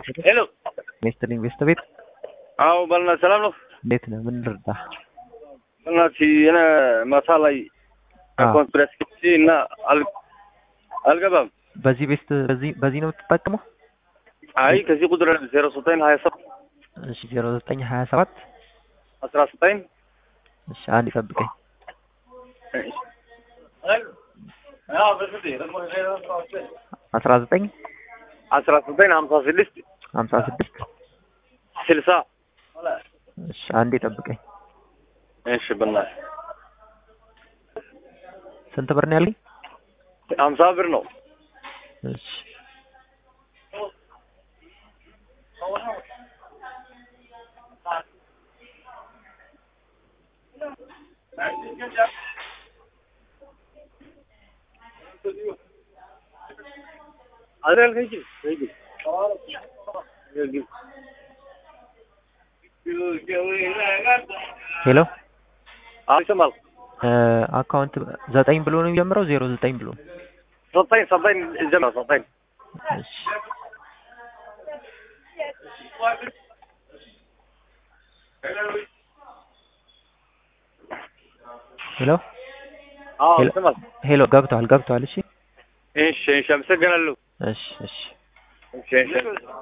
ሄሎ ሚስተር ኢንቨስትቤት አዎ በልና ሰላም ነው እንዴት ነህ ምን ልርዳ እናቲ እኔ ማታ ላይ ኮንትራክት እና አልገባም በዚህ ቤስት በዚህ ነው የምትጠቀመው አይ ከዚህ ቁጥር 0927 እሺ 0927 19 እሺ አንድ ይጠብቀኝ አዎ በዚህ ደግሞ 19 56 60 እሺ አንድ ይጠብቀኝ እሺ በእናትህ ስንት ብር ነው ያለኝ 50 ብር ነው እሺ አደል ከጂ ሄሎ አይሰማል አካውንት 9 ብሎ ነው የሚጀምረው 09 ብሎ 9 ጀምሮ 9 እሺ ሄሎ አዎ ይሰማል ሄሎ ገብቷል እሺ እሺ አመሰግናለሁ እሺ እሺ